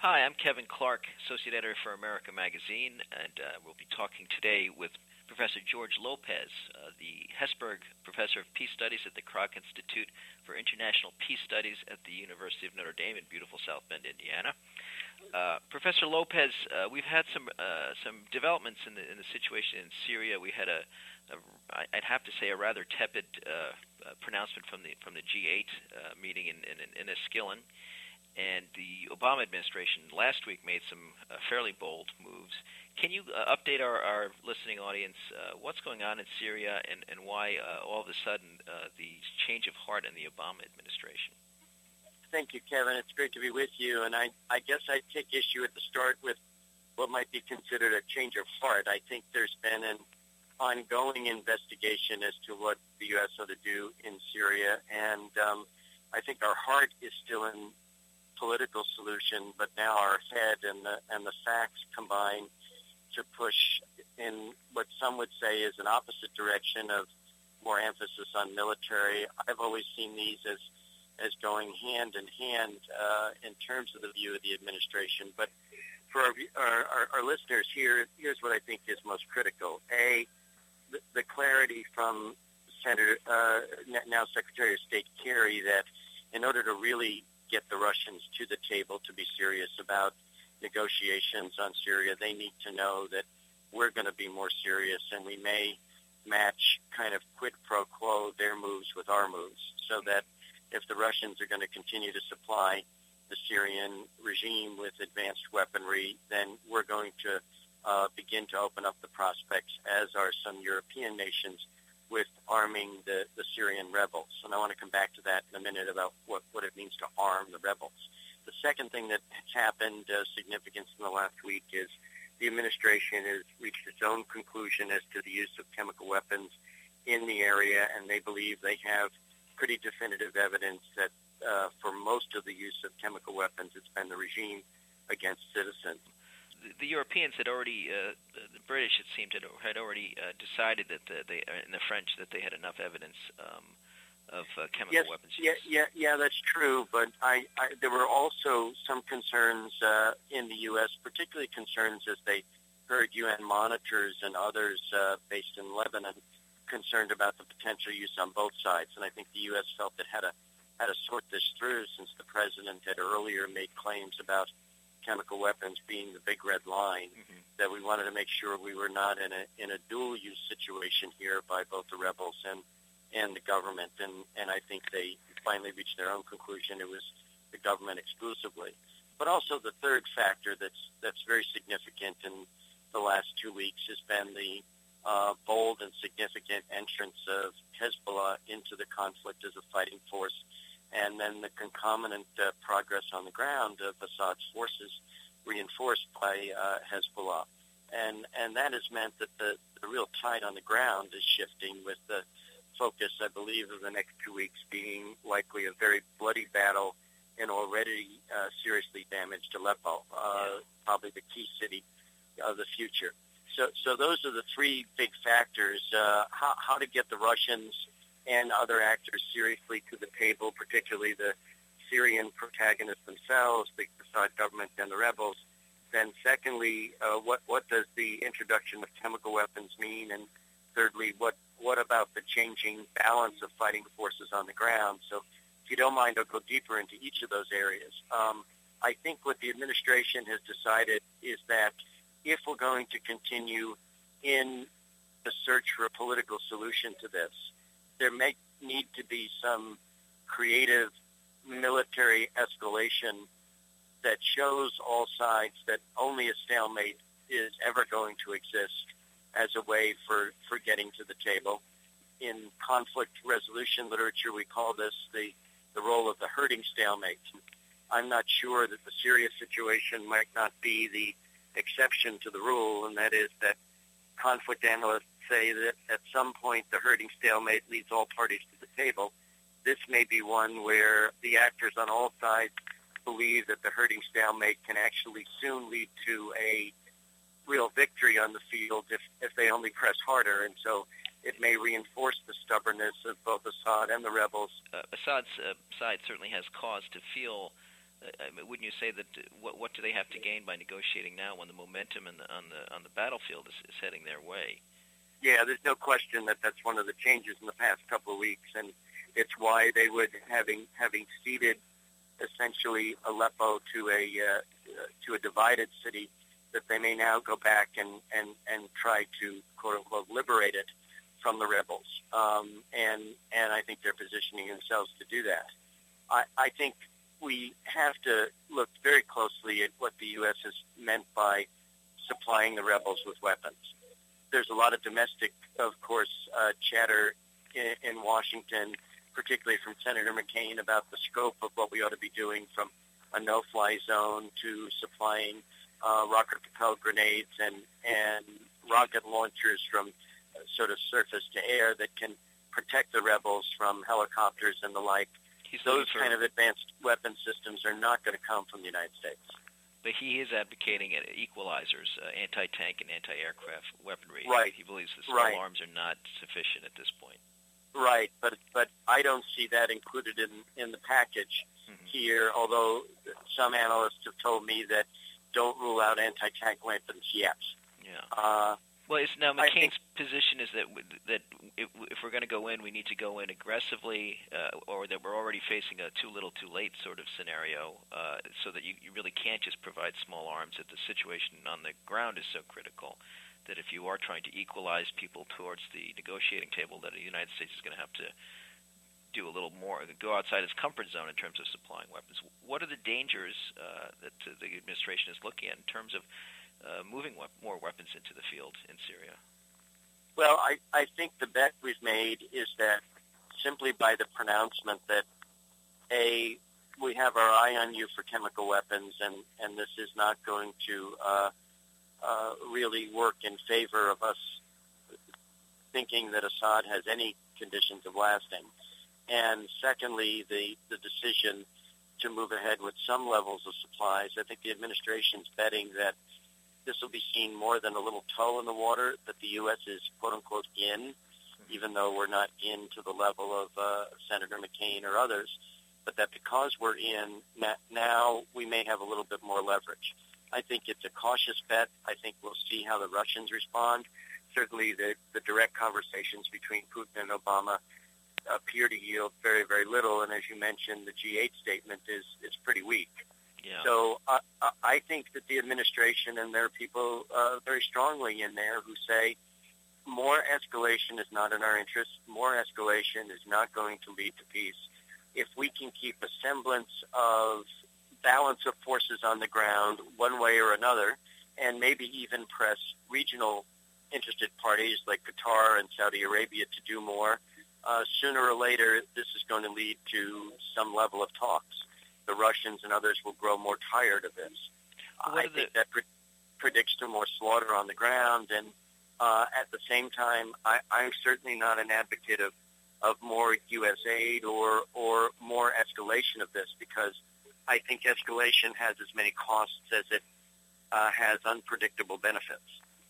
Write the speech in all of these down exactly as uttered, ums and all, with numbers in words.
Hi, I'm Kevin Clark, Associate Editor for America Magazine, and uh, we'll be talking today with Professor George Lopez, uh, the Hesburgh Professor of Peace Studies at the Kroc Institute for International Peace Studies at the University of Notre Dame in beautiful South Bend, Indiana. Uh, Professor Lopez, uh, we've had some uh, some developments in the in the situation in Syria. We had a, a I'd have to say, a rather tepid uh, uh, pronouncement from the from the G eight uh, meeting in in, in Enniskillen. And the Obama administration last week made some uh, fairly bold moves. Can you uh, update our, our listening audience uh, what's going on in Syria and, and why uh, all of a sudden uh, the change of heart in the Obama administration? Thank you, Kevin. It's great to be with you. And I, I guess I'd take issue at the start with what might be considered a change of heart. I think there's been an ongoing investigation as to what the U S ought to do in Syria. And um, I think our heart is still in political solution, but now our head and the and the facts combine to push in what some would say is an opposite direction of more emphasis on military. I've always seen these as as going hand in hand uh, in terms of the view of the administration. But for our, our, our listeners here, here's what I think is most critical. A, the, the clarity from Senator, uh, now Secretary of State Kerry, that in order to really get the Russians to the table to be serious about negotiations on Syria, they need to know that we're going to be more serious, and we may match kind of quid pro quo their moves with our moves, so that if the Russians are going to continue to supply the Syrian regime with advanced weaponry, then we're going to uh, begin to open up the prospects, as are some European nations, with arming the, the Syrian rebels. And I want to come back to that in a minute about what, what it means to arm the rebels. The second thing that has happened of uh, significance in the last week is the administration has reached its own conclusion as to the use of chemical weapons in the area, and they believe they have pretty definitive evidence that uh, for most of the use of chemical weapons, it's been the regime against citizens. The Europeans had already, uh, the British, it seemed, had, had already uh, decided that the, they, and the French, that they had enough evidence um, of uh, chemical yes, weapons use. Yeah, yeah, yeah, that's true. But I, I, there were also some concerns uh, in the U S, particularly concerns as they heard U N monitors and others uh, based in Lebanon concerned about the potential use on both sides. And I think the U S felt it had to, had to sort this through, since the president had earlier made claims about chemical weapons being the big red line, mm-hmm. that we wanted to make sure we were not in a in a dual use situation here by both the rebels and and the government, and and I think they finally reached their own conclusion. It was the government exclusively. But also the third factor that's that's very significant in the last two weeks has been the uh, bold and significant entrance of Hezbollah into the conflict as a fighting force, and then the concomitant uh, progress on the ground of Assad's forces reinforced by uh, Hezbollah. And and that has meant that the, the real tide on the ground is shifting, with the focus, I believe, of the next two weeks being likely a very bloody battle in already uh, seriously damaged Aleppo, uh, probably the key city of the future. So so those are the three big factors, uh, how, how to get the Russians and other actors seriously to the table, particularly the Syrian protagonists themselves, the Assad government and the rebels. Then secondly, uh, what, what does the introduction of chemical weapons mean? And thirdly, what, what about the changing balance of fighting forces on the ground? So if you don't mind, I'll go deeper into each of those areas. Um, I think what the administration has decided is that if we're going to continue in the search for a political solution to this, there may need to be some creative military escalation that shows all sides that only a stalemate is ever going to exist as a way for, for getting to the table. In conflict resolution literature, we call this the, the role of the herding stalemate. I'm not sure that the Syria situation might not be the exception to the rule, and that is that conflict analysts say that at some point the herding stalemate leads all parties to the table. This may be one where the actors on all sides believe that the herding stalemate can actually soon lead to a real victory on the field if, if they only press harder, and so it may reinforce the stubbornness of both Assad and the rebels. Uh, Assad's uh, side certainly has cause to feel I mean, wouldn't you say that uh, what what do they have to gain by negotiating now when the momentum in the, on the on the battlefield is, is heading their way? Yeah, there's no question that that's one of the changes in the past couple of weeks, and it's why they would, having having ceded essentially Aleppo to a uh, to a divided city, that they may now go back and, and, and try to, quote unquote, liberate it from the rebels. Um, and and I think they're positioning themselves to do that. I, I think we have to look very closely at what the U S has meant by supplying the rebels with weapons. There's a lot of domestic, of course, uh, chatter in, in Washington, particularly from Senator McCain, about the scope of what we ought to be doing, from a no-fly zone to supplying uh, rocket-propelled grenades and, and rocket launchers from uh, sort of surface to air that can protect the rebels from helicopters and the like. He's Those for, kind of advanced weapon systems are not going to come from the United States. But he is advocating equalizers, uh, anti-tank and anti-aircraft weaponry. Right. He believes the small right. arms are not sufficient at this point. Right, but but I don't see that included in, in the package mm-hmm. here, although some analysts have told me that don't rule out anti-tank weapons yet. Yeah. Uh, well, it's now McCain's think, position is that that if, if we're going to go in, we need to go in aggressively, uh, or that we're already facing a too little, too late sort of scenario, uh, so that you, you really can't just provide small arms, that the situation on the ground is so critical that if you are trying to equalize people towards the negotiating table, that the United States is going to have to do a little more, go outside its comfort zone in terms of supplying weapons. What are the dangers uh, that uh, the administration is looking at in terms of uh, moving we- more weapons into the field in Syria? Well, I, I think the bet we've made is that simply by the pronouncement that, A, we have our eye on you for chemical weapons, and, and this is not going to uh, uh, really work in favor of us thinking that Assad has any conditions of lasting. And secondly, the, the decision to move ahead with some levels of supplies. I think the administration's betting that this will be seen more than a little toe in the water, that the U S is, quote-unquote, in, even though we're not in to the level of uh, Senator McCain or others, but that because we're in, now we may have a little bit more leverage. I think it's a cautious bet. I think we'll see how the Russians respond. Certainly the, the direct conversations between Putin and Obama appear to yield very, very little, and as you mentioned, the G eight statement is, is pretty weak. Yeah. So uh, I think that the administration, and there are people uh, very strongly in there who say more escalation is not in our interest, more escalation is not going to lead to peace. If we can keep a semblance of balance of forces on the ground one way or another, and maybe even press regional interested parties like Qatar and Saudi Arabia to do more, uh, sooner or later this is going to lead to some level of talks. The Russians and others will grow more tired of this. I think the... that pre- predicts to more slaughter on the ground, and uh, at the same time, I, I'm certainly not an advocate of, of more U S aid or, or more escalation of this, because I think escalation has as many costs as it uh, has unpredictable benefits.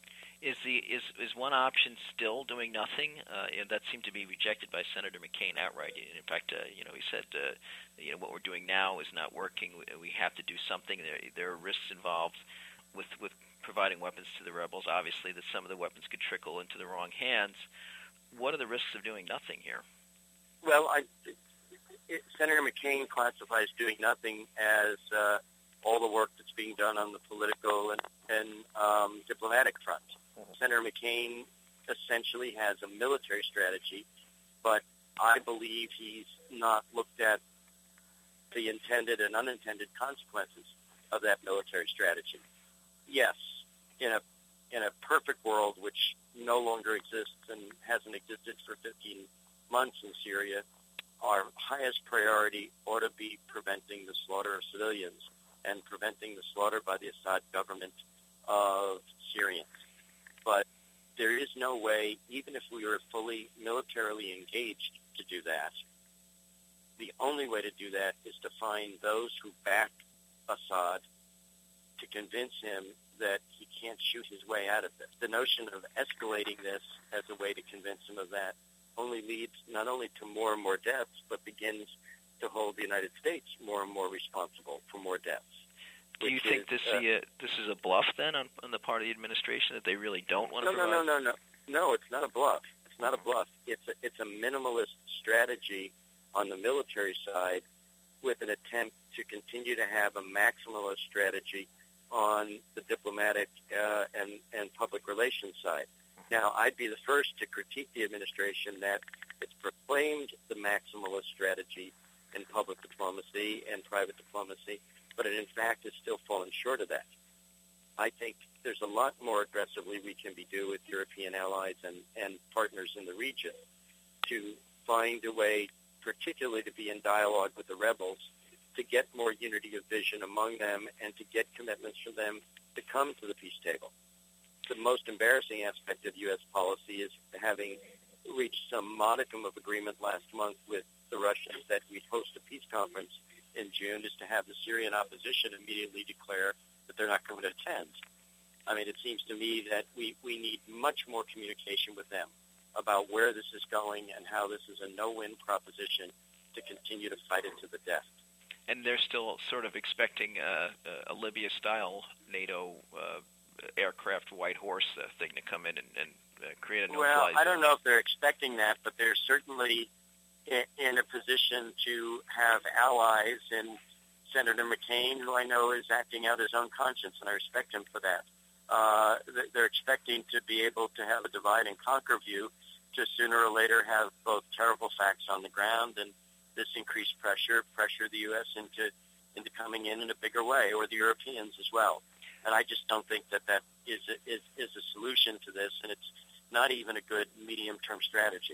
Is the is is one option still doing nothing? Uh, and that seemed to be rejected by Senator McCain outright. In fact, uh, you know, he said, uh, you know, what we're doing now is not working. We have to do something. There, there are risks involved with with providing weapons to the rebels. Obviously, that some of the weapons could trickle into the wrong hands. What are the risks of doing nothing here? Well, I, it, Senator McCain classifies doing nothing as uh, all the work that's being done on the political and, and um, diplomatic front. Senator McCain essentially has a military strategy, but I believe he's not looked at the intended and unintended consequences of that military strategy. Yes, in a in a perfect world, which no longer exists and hasn't existed for fifteen months in Syria, our highest priority ought to be preventing the slaughter of civilians and preventing the slaughter by the Assad government of Syrians. But there is no way, even if we were fully militarily engaged to do that, the only way to do that is to find those who back Assad to convince him that he can't shoot his way out of this. The notion of escalating this as a way to convince him of that only leads not only to more and more deaths, but begins to hold the United States more and more responsible for more deaths. Do you think is, this uh, a, this is a bluff then on, on the part of the administration that they really don't want to no, provide? No, no, no, no, no. It's not a bluff. It's not a bluff. It's a, it's a minimalist strategy on the military side with an attempt to continue to have a maximalist strategy on the diplomatic uh, and, and public relations side. Now, I'd be the first to critique the administration that it's proclaimed the maximalist strategy in public diplomacy and private diplomacy, but it in fact is still falling short of that. I think there's a lot more aggressively we can be do with European allies and, and partners in the region to find a way, particularly to be in dialogue with the rebels, to get more unity of vision among them and to get commitments from them to come to the peace table. The most embarrassing aspect of U S policy is having reached some modicum of agreement last month with the Russians that we'd host a peace conference in June, is to have the Syrian opposition immediately declare that they're not going to attend. I mean, it seems to me that we, we need much more communication with them about where this is going and how this is a no-win proposition to continue to fight it to the death. And they're still sort of expecting uh, a Libya-style NATO uh, aircraft White Horse uh, thing to come in and, and uh, create a no-fly Well, zone. I don't know if they're expecting that, but they're certainly in, in a position to have allies, and Senator McCain, who I know is acting out his own conscience, and I respect him for that. Uh, they're expecting to be able to have a divide and conquer view to sooner or later have both terrible facts on the ground and this increased pressure, pressure the U S into into coming in in a bigger way, or the Europeans as well. And I just don't think that that is a, is, is a solution to this, and it's not even a good medium-term strategy.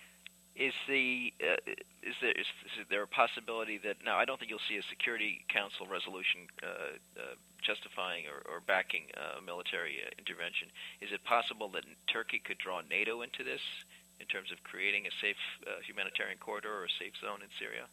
Is the uh, is there is, is there a possibility that now I don't think you'll see a Security Council resolution uh, uh, justifying or, or backing uh, military uh, intervention? Is it possible that Turkey could draw NATO into this in terms of creating a safe uh, humanitarian corridor or a safe zone in Syria?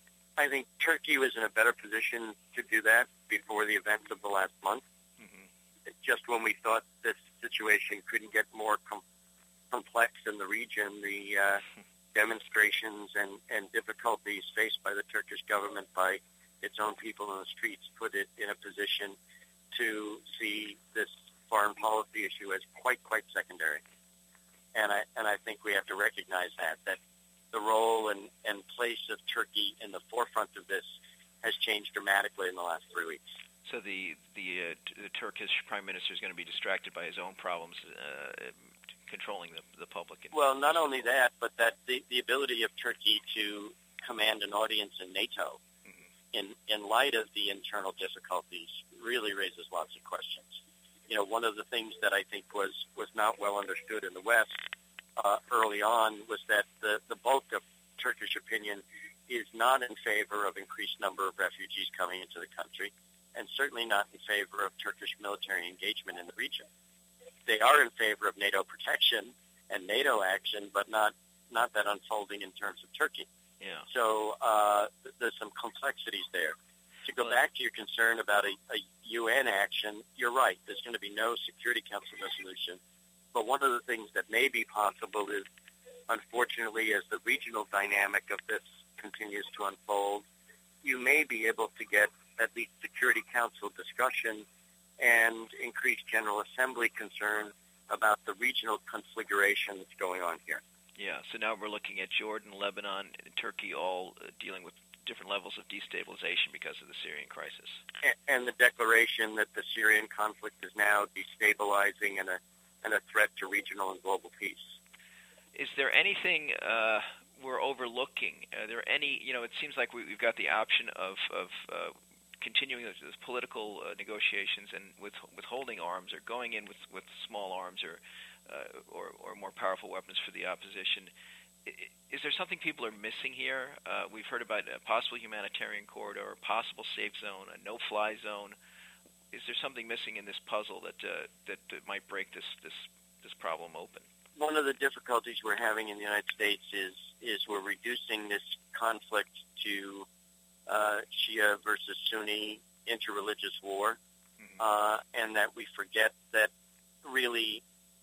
I think Turkey was in a better position to do that before the events of the last month. Mm-hmm. Just when we thought this situation couldn't get more com- complex in the region, the uh, demonstrations and, and difficulties faced by the Turkish government, by its own people in the streets, put it in a position to see this foreign policy issue as quite, quite secondary. And I and I think we have to recognize that, that the role and, and place of Turkey in the forefront of this has changed dramatically in the last three weeks. So the the, uh, the Turkish prime minister is going to be distracted by his own problems, uh, controlling the, the public. Well, not only that, but that the, the ability of Turkey to command an audience in NATO mm-hmm. in, in light of the internal difficulties really raises lots of questions. You know, one of the things that I think was, was not well understood in the West uh, early on was that the, the bulk of Turkish opinion is not in favor of increased number of refugees coming into the country, and certainly not in favor of Turkish military engagement in the region. They are in favor of NATO protection and NATO action, but not, not that unfolding in terms of Turkey. Yeah. So uh, there's some complexities there. To go back to your concern about a, a U N action, you're right. There's going to be no Security Council resolution. But one of the things that may be possible is, unfortunately, as the regional dynamic of this continues to unfold, you may be able to get at least Security Council discussion and increased General Assembly concern about the regional configuration that's going on here. Yeah, so now we're looking at Jordan, Lebanon, and Turkey all uh, dealing with different levels of destabilization because of the Syrian crisis. And, and the declaration that the Syrian conflict is now destabilizing and a, and a threat to regional and global peace. Is there anything uh, we're overlooking? Are there any, you know, it seems like we, we've got the option of, of uh, continuing those, those political uh, negotiations and with, withholding arms, or going in with, with small arms or, uh, or or more powerful weapons for the opposition. Is there something people are missing here? Uh, we've heard about a possible humanitarian corridor, a possible safe zone, a no-fly zone. Is there something missing in this puzzle that uh, that, that might break this, this this problem open? One of the difficulties we're having in the United States is is we're reducing this conflict to uh, Shia versus Sunni interreligious war, mm-hmm. uh, and that we forget that really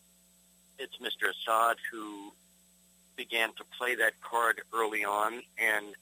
it's Mister Assad who began to play that card early on, and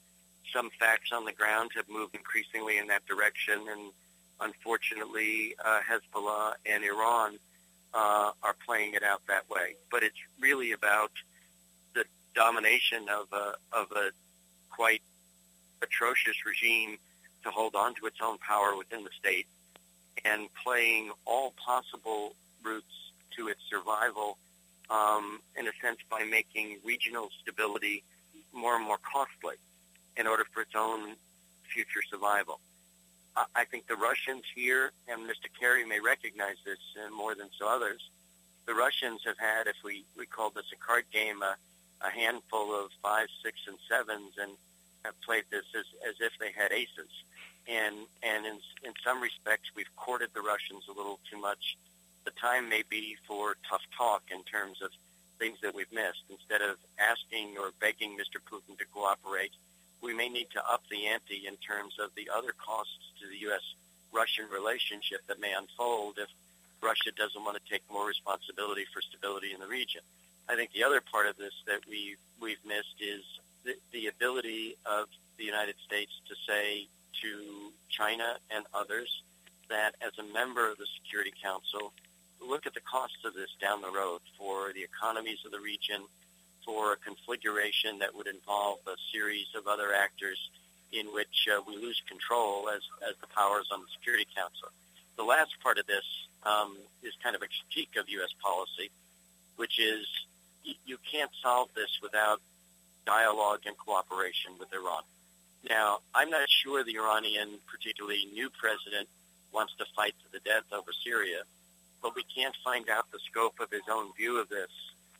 some facts on the ground have moved increasingly in that direction, and unfortunately, uh, Hezbollah and Iran uh, are playing it out that way. But it's really about the domination of a, of a quite atrocious regime to hold on to its own power within the state and playing all possible routes to its survival, um, in a sense, by making regional stability more and more costly in order for its own future survival. I, I think the Russians here, and Mister Kerry may recognize this uh, more than so others, the Russians have had, if we, we call this a card game, a, a handful of five, six, and sevens, and have played this as, as if they had aces. And and in, in some respects, we've courted the Russians a little too much. The time may be for tough talk in terms of things that we've missed. Instead of asking or begging Mister Putin to cooperate, we may need to up the ante in terms of the other costs to the U S Russian relationship that may unfold if Russia doesn't want to take more responsibility for stability in the region. I think the other part of this that we've, we've missed is the, the ability of the United States to say to China and others that as a member of the Security Council, look at the costs of this down the road for the economies of the region, for a configuration that would involve a series of other actors in which uh, we lose control as, as the powers on the Security Council. The last part of this um, is kind of a critique of U S policy, which is y- you can't solve this without dialogue and cooperation with Iran. Now, I'm not sure the Iranian, particularly new president, wants to fight to the death over Syria, but we can't find out the scope of his own view of this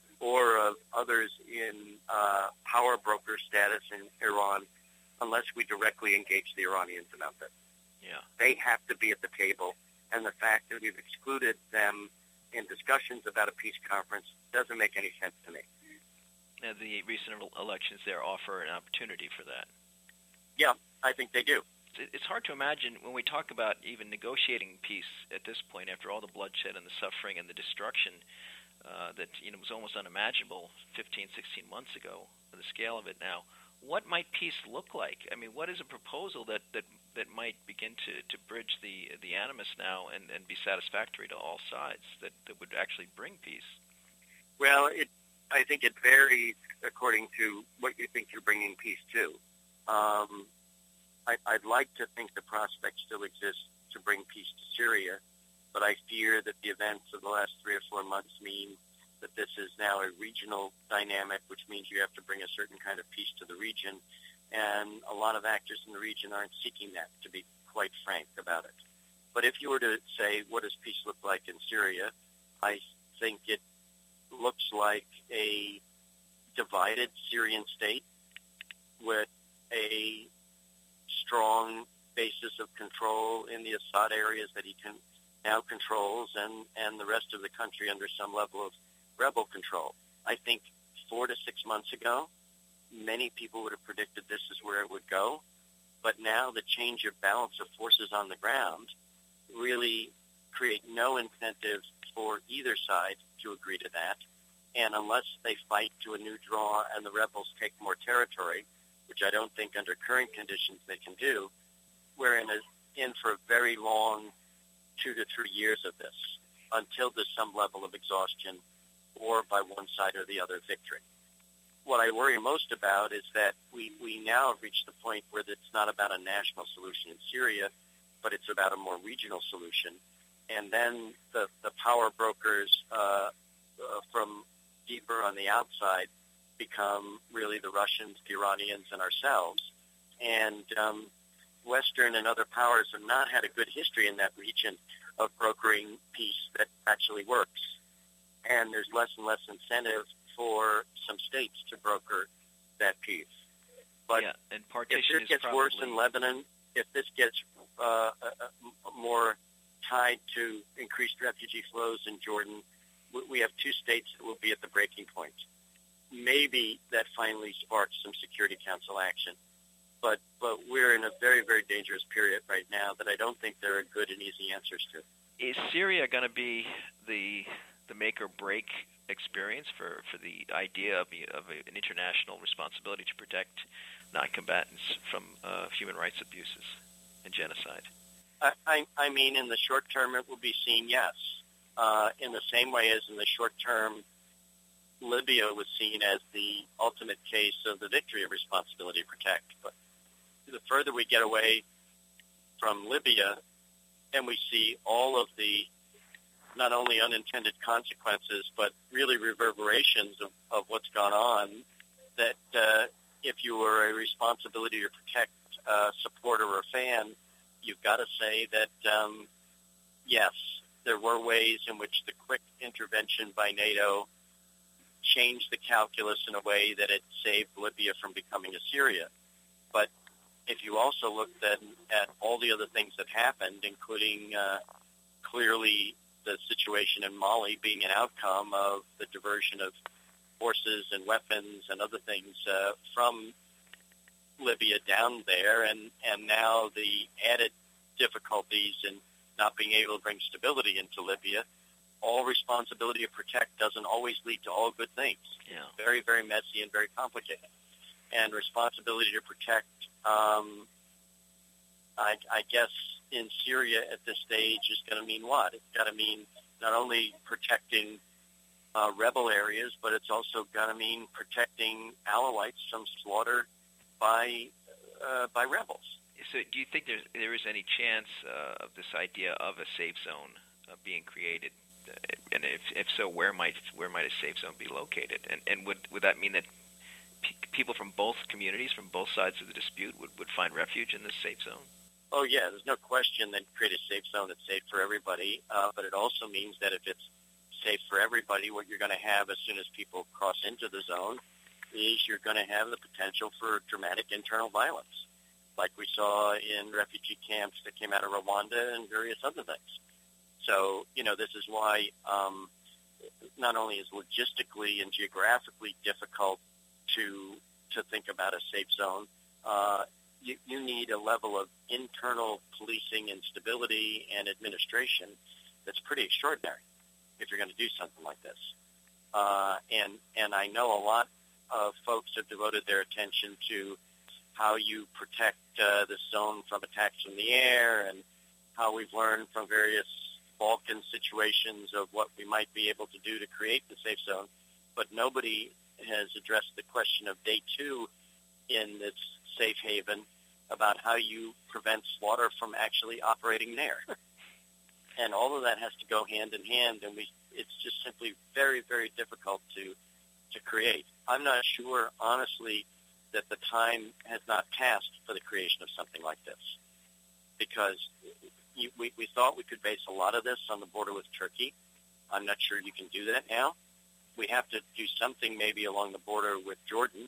or of others in uh, power broker status in Iran unless we directly engage the Iranians about this. Yeah. They have to be at the table, and the fact that we've excluded them in discussions about a peace conference doesn't make any sense to me. Now, the recent elections there offer an opportunity for that. Yeah, I think they do. It's hard to imagine when we talk about even negotiating peace at this point, after all the bloodshed and the suffering and the destruction uh, that you know was almost unimaginable fifteen, sixteen months ago, the scale of it now. What might peace look like? I mean, what is a proposal that, that, that might begin to, to bridge the the animus now and, and be satisfactory to all sides, that, that would actually bring peace? Well, it, I think it varies according to what you think you're bringing peace to. Um, I, I'd like to think the prospect still exists to bring peace to Syria, but I fear that the events of the last three or four months mean that this is now a regional dynamic, which means you have to bring a certain kind of peace to the region, and a lot of actors in the region aren't seeking that, to be quite frank about it. But if you were to say, what does peace look like in Syria, I think it looks like a divided Syrian state with a strong basis of control in the Assad areas that he can now controls, and, and the rest of the country under some level of rebel control. I think four to six months ago, many people would have predicted this is where it would go, but now the change of balance of forces on the ground really create no incentive for either side to agree to that, and unless they fight to a new draw and the rebels take more territory, which I don't think under current conditions they can do, we're in, a, in for a very long two to three years of this until there's some level of exhaustion or by one side or the other victory. What I worry most about is that we, we now have reached the point where it's not about a national solution in Syria, but it's about a more regional solution. And then the, the power brokers uh, uh, from deeper on the outside become really the Russians, the Iranians, and ourselves. And um, Western and other powers have not had a good history in that region of brokering peace that actually works. And there's less and less incentive for some states to broker that peace. But yeah, and partition if this gets probably... worse in Lebanon, if this gets uh, uh, more tied to increased refugee flows in Jordan, we have two states that will be at the breaking point. Maybe that finally sparks some Security Council action. But but we're in a very, very dangerous period right now that I don't think there are good and easy answers to. Is Syria going to be the the make or break experience for, for the idea of, of a, an international responsibility to protect non-combatants from uh, human rights abuses and genocide? I, I, I mean, in the short term, it will be seen, yes. Uh, in the same way as in the short term, Libya was seen as the ultimate case of the victory of responsibility to protect. But the further we get away from Libya, and we see all of the not only unintended consequences, but really reverberations of, of what's gone on, that uh, if you were a responsibility to protect uh, supporter or fan, you've got to say that, um, yes, there were ways in which the quick intervention by NATO changed the calculus in a way that it saved Libya from becoming Assyria. But if you also look then at all the other things that happened, including uh, clearly the situation in Mali being an outcome of the diversion of forces and weapons and other things uh, from Libya down there, and, and now the added difficulties in not being able to bring stability into Libya, all responsibility to protect doesn't always lead to all good things. Yeah. Very, very messy and very complicated. And responsibility to protect, um, I, I guess, in Syria at this stage is going to mean what? It's got to mean not only protecting uh, rebel areas, but it's also going to mean protecting Alawites from slaughter by uh, by rebels. So do you think there's, there is any chance uh, of this idea of a safe zone uh, being created? Uh, and if, if so, where might where might a safe zone be located? And, and would, would that mean that pe- people from both communities, from both sides of the dispute, would, would find refuge in this safe zone? Oh, yeah, there's no question that create a safe zone that's safe for everybody, uh, but it also means that if it's safe for everybody, what you're going to have as soon as people cross into the zone is you're going to have the potential for dramatic internal violence, like we saw in refugee camps that came out of Rwanda and various other things. So, you know, this is why um, not only is logistically and geographically difficult to to think about a safe zone, uh, you, you need a level of internal policing and stability and administration that's pretty extraordinary if you're going to do something like this. Uh, and and I know a lot of folks have devoted their attention to how you protect uh, the zone from attacks from the air, and how we've learned from various Balkan situations of what we might be able to do to create the safe zone. But nobody has addressed the question of day two in this safe haven about how you prevent slaughter from actually operating there. And all of that has to go hand in hand, and we it's just simply very, very difficult to to create. I'm not sure, honestly, that the time has not passed for the creation of something like this, because you, we, we thought we could base a lot of this on the border with Turkey. I'm not sure you can do that now. We have to do something maybe along the border with Jordan,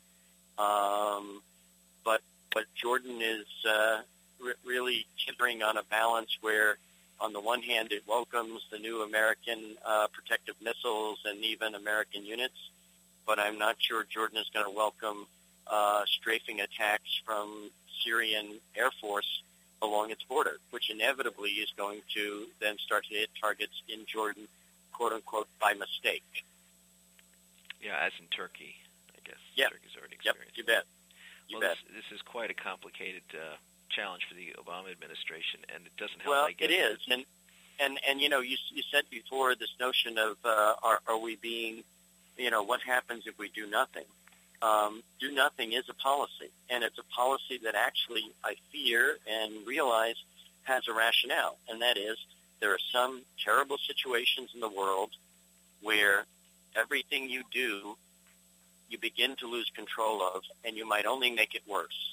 um, but but Jordan is uh, re- really teetering on a balance where, on the one hand, it welcomes the new American uh, protective missiles and even American units, but I'm not sure Jordan is going to welcome uh, strafing attacks from Syrian Air Force along its border, which inevitably is going to then start to hit targets in Jordan, quote-unquote, by mistake. Yeah, as in Turkey, I guess. Yep. Turkey's already Yep, experienced. you bet. You well, bet. This, this is quite a complicated uh, challenge for the Obama administration, and it doesn't help. Well, I guess, it is, and and and you know, you you said before this notion of uh, are are we being, you know, what happens if we do nothing? Um, do nothing is a policy, and it's a policy that actually I fear and realize has a rationale, and that is there are some terrible situations in the world where everything you do, you begin to lose control of, and you might only make it worse.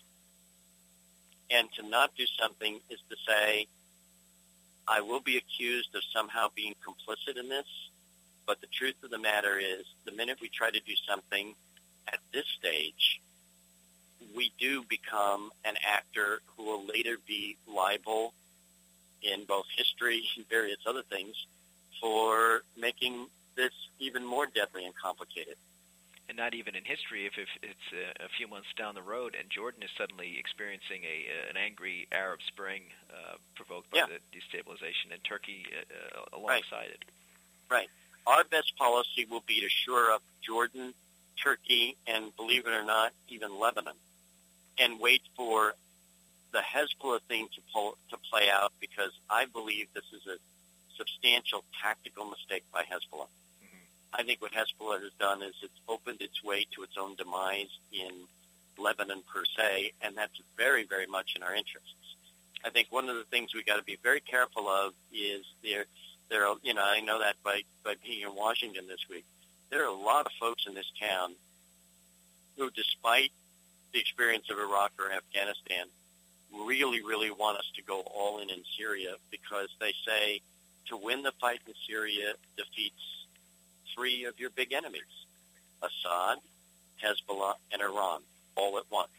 And to not do something is to say, I will be accused of somehow being complicit in this, but the truth of the matter is the minute we try to do something at this stage, we do become an actor who will later be liable in both history and various other things for making this even more deadly and complicated. And not even in history, if, if it's a, a few months down the road and Jordan is suddenly experiencing a an angry Arab Spring uh, provoked by yeah. the destabilization, and Turkey uh, uh, alongside right. it. Right. Our best policy will be to shore up Jordan, Turkey, and believe it or not, even Lebanon. and wait for the Hezbollah thing to pull, to play out, because I believe this is a substantial tactical mistake by Hezbollah. Mm-hmm. I think what Hezbollah has done is it's opened its way to its own demise in Lebanon per se, and that's very, very much in our interests. I think one of the things we got to be very careful of is there, there are, you know, I know that by, by being in Washington this week, there are a lot of folks in this town who, despite the experience of Iraq or Afghanistan, really, really want us to go all in in Syria, because they say to win the fight in Syria defeats three of your big enemies, Assad, Hezbollah, and Iran, all at once.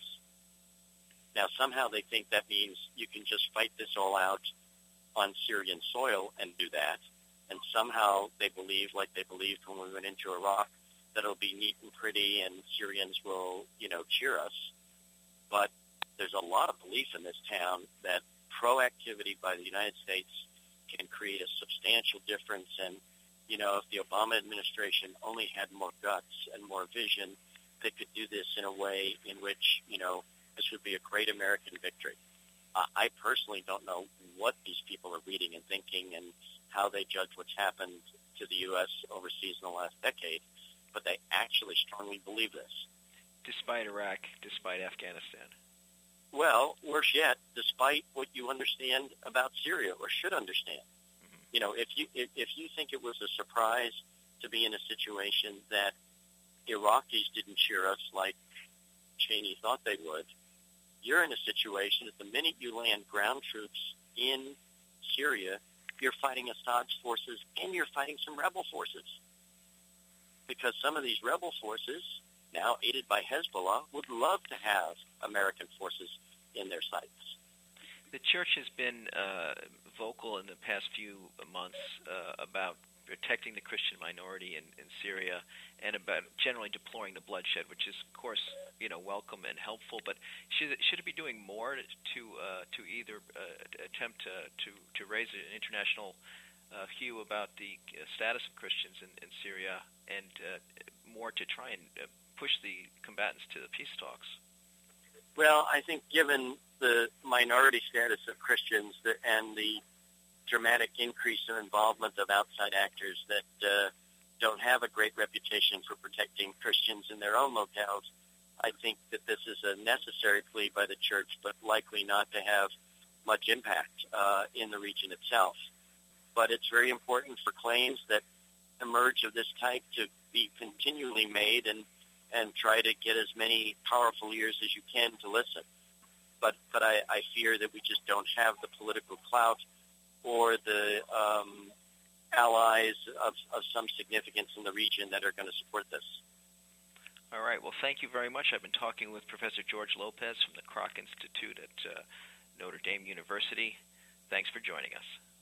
Now, somehow they think that means you can just fight this all out on Syrian soil and do that. And somehow they believe, like they believed when we went into Iraq, that it'll be neat and pretty and Syrians will, you know, cheer us. But there's a lot of belief in this town that proactivity by the United States can create a substantial difference. And, you know, if the Obama administration only had more guts and more vision, they could do this in a way in which, you know, this would be a great American victory. Uh, I personally don't know what these people are reading and thinking and how they judge what's happened to the U S overseas in the last decade, but they actually strongly believe this. Despite Iraq, despite Afghanistan. Well, worse yet, despite what you understand about Syria or should understand. Mm-hmm. You know, if you if, if you think it was a surprise to be in a situation that Iraqis didn't cheer us like Cheney thought they would, you're in a situation that the minute you land ground troops in Syria, you're fighting Assad's forces and you're fighting some rebel forces. Because some of these rebel forces, now aided by Hezbollah, would love to have American forces in their sights. The church has been uh, vocal in the past few months uh, about protecting the Christian minority in, in Syria and about generally deploring the bloodshed, which is, of course, you know, welcome and helpful. But should it, should it be doing more to uh, to either uh, attempt to, to to raise an international uh, hue about the status of Christians in, in Syria, and uh, more to try and uh, push the combatants to the peace talks? Well, I think given the minority status of Christians that, and the dramatic increase in involvement of outside actors that uh, don't have a great reputation for protecting Christians in their own locales, I think that this is a necessary plea by the church, but likely not to have much impact uh, in the region itself. But it's very important for claims that emerge of this type to be continually made and, and try to get as many powerful ears as you can to listen. But but I, I fear that we just don't have the political clout or the um, allies of, of some significance in the region that are going to support this. All right. Well, thank you very much. I've been talking with Professor George Lopez from the Kroc Institute at uh, Notre Dame University. Thanks for joining us.